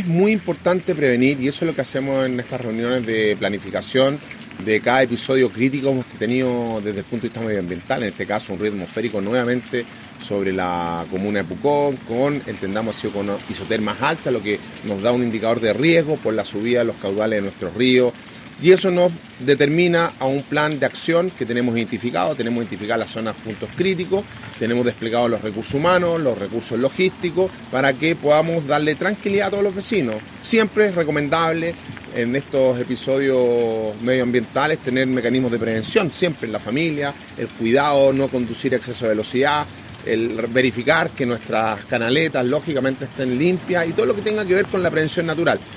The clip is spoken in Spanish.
muy importante prevenir, y eso es lo que hacemos en estas reuniones de planificación de cada episodio crítico que hemos tenido desde el punto de vista medioambiental, en este caso un riesgo atmosférico nuevamente sobre la comuna de Pucón, entendamos así, con isoter más alta, lo que nos da un indicador de riesgo por la subida de los caudales de nuestros ríos, y eso nos determina a un plan de acción que tenemos identificadas las zonas puntos críticos, tenemos desplegados los recursos humanos, los recursos logísticos, para que podamos darle tranquilidad a todos los vecinos. Siempre es recomendable en estos episodios medioambientales tener mecanismos de prevención, siempre en la familia, el cuidado, no conducir a exceso de velocidad, el verificar que nuestras canaletas lógicamente estén limpias y todo lo que tenga que ver con la prevención natural.